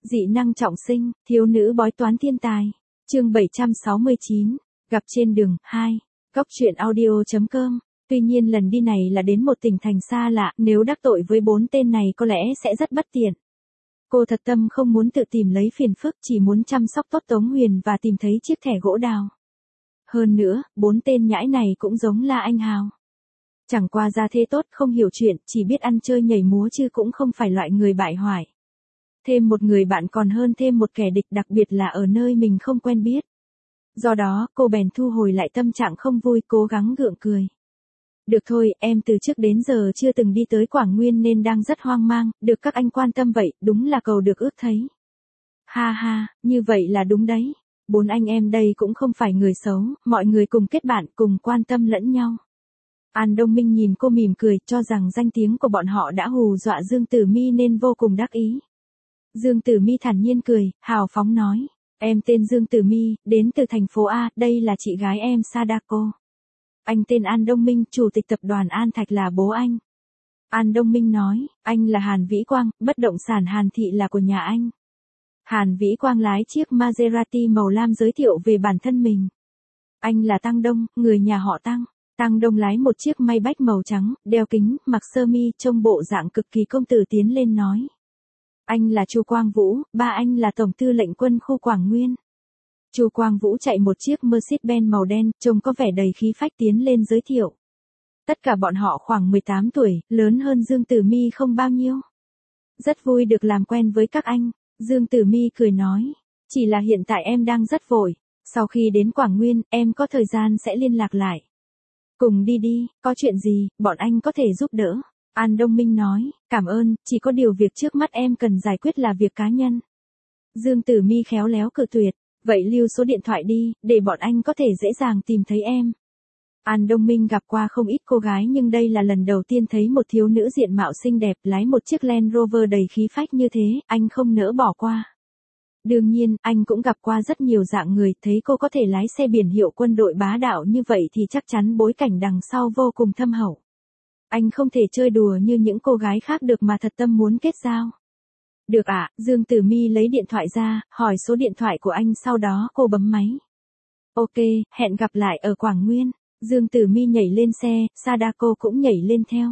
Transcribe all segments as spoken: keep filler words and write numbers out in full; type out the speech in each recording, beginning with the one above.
Dị năng trọng sinh, thiếu nữ bói toán thiên tài. Chương bảy trăm sáu mươi chín, gặp trên đường, hai. Góc truyện audio chấm com. Tuy nhiên lần đi này là đến một tỉnh thành xa lạ, nếu đắc tội với bốn tên này có lẽ sẽ rất bất tiện. Cô thật tâm không muốn tự tìm lấy phiền phức, chỉ muốn chăm sóc tốt Tống Huyền và tìm thấy chiếc thẻ gỗ đào. Hơn nữa, bốn tên nhãi này cũng giống La Anh Hào. Chẳng qua gia thế tốt, không hiểu chuyện, chỉ biết ăn chơi nhảy múa chứ cũng không phải loại người bại hoại. Thêm một người bạn còn hơn thêm một kẻ địch, đặc biệt là ở nơi mình không quen biết. Do đó, cô bèn thu hồi lại tâm trạng không vui, cố gắng gượng cười. Được thôi, em từ trước đến giờ chưa từng đi tới Quảng Nguyên nên đang rất hoang mang, được các anh quan tâm vậy, đúng là cầu được ước thấy. Ha ha, như vậy là đúng đấy. Bốn anh em đây cũng không phải người xấu, mọi người cùng kết bạn, cùng quan tâm lẫn nhau. An Đông Minh nhìn cô mỉm cười, cho rằng danh tiếng của bọn họ đã hù dọa Dương Tử Mi nên vô cùng đắc ý. Dương Tử Mi thản nhiên cười, hào phóng nói, em tên Dương Tử Mi, đến từ thành phố A, đây là chị gái em Sadako. Anh tên An Đông Minh, chủ tịch tập đoàn An Thạch là bố anh. An Đông Minh nói, anh là Hàn Vĩ Quang, bất động sản Hàn Thị là của nhà anh. Hàn Vĩ Quang lái chiếc Maserati màu lam giới thiệu về bản thân mình. Anh là Tăng Đông, người nhà họ Tăng. Tăng Đông lái một chiếc Maybach màu trắng, đeo kính, mặc sơ mi, trông bộ dạng cực kỳ công tử tiến lên nói. Anh là Chu Quang Vũ, ba anh là Tổng tư lệnh quân khu Quảng Nguyên. Chu Quang Vũ chạy một chiếc Mercedes-Benz màu đen, trông có vẻ đầy khí phách tiến lên giới thiệu. Tất cả bọn họ khoảng mười tám tuổi, lớn hơn Dương Tử Mi không bao nhiêu. Rất vui được làm quen với các anh, Dương Tử Mi cười nói. Chỉ là hiện tại em đang rất vội, sau khi đến Quảng Nguyên, em có thời gian sẽ liên lạc lại. Cùng đi đi, có chuyện gì, bọn anh có thể giúp đỡ. An Đông Minh nói, cảm ơn, chỉ có điều việc trước mắt em cần giải quyết là việc cá nhân. Dương Tử Mi khéo léo cự tuyệt, vậy lưu số điện thoại đi, để bọn anh có thể dễ dàng tìm thấy em. An Đông Minh gặp qua không ít cô gái nhưng đây là lần đầu tiên thấy một thiếu nữ diện mạo xinh đẹp lái một chiếc Land Rover đầy khí phách như thế, anh không nỡ bỏ qua. Đương nhiên, anh cũng gặp qua rất nhiều dạng người, thấy cô có thể lái xe biển hiệu quân đội bá đạo như vậy thì chắc chắn bối cảnh đằng sau vô cùng thâm hậu. Anh không thể chơi đùa như những cô gái khác được mà thật tâm muốn kết giao. Được ạ, à, Dương Tử Mi lấy điện thoại ra, hỏi số điện thoại của anh sau đó cô bấm máy. Ok, hẹn gặp lại ở Quảng Nguyên. Dương Tử Mi nhảy lên xe, Sadako cũng nhảy lên theo.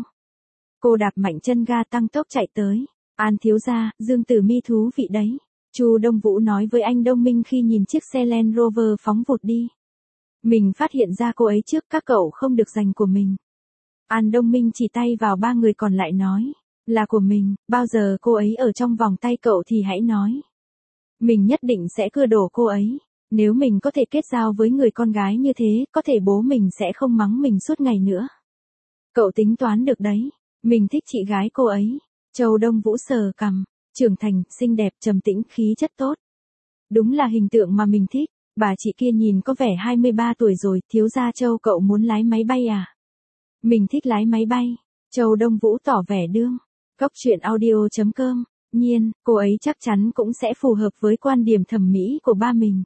Cô đạp mạnh chân ga tăng tốc chạy tới. An thiếu gia, Dương Tử Mi thú vị đấy. Chu Đông Vũ nói với anh Đông Minh khi nhìn chiếc xe Land Rover phóng vụt đi. Mình phát hiện ra cô ấy trước, các cậu không được giành của mình. An Đông Minh chỉ tay vào ba người còn lại nói, là của mình, bao giờ cô ấy ở trong vòng tay cậu thì hãy nói. Mình nhất định sẽ cưa đổ cô ấy, nếu mình có thể kết giao với người con gái như thế, có thể bố mình sẽ không mắng mình suốt ngày nữa. Cậu tính toán được đấy, mình thích chị gái cô ấy. Châu Đông Vũ sờ cằm, trưởng thành, xinh đẹp, trầm tĩnh, khí chất tốt. Đúng là hình tượng mà mình thích, bà chị kia nhìn có vẻ hai mươi ba tuổi rồi, thiếu gia Châu cậu muốn lái máy bay à? Mình thích lái máy bay. Châu Đông Vũ tỏ vẻ đương. Góc truyện audio chấm com. Nhiên, cô ấy chắc chắn cũng sẽ phù hợp với quan điểm thẩm mỹ của ba mình.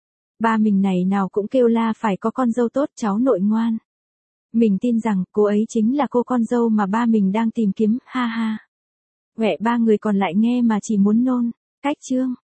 Ba mình này nào cũng kêu la phải có con dâu tốt, cháu nội ngoan. Mình tin rằng cô ấy chính là cô con dâu mà ba mình đang tìm kiếm, ha ha. Quẹ ba người còn lại nghe mà chỉ muốn nôn. Cách chương.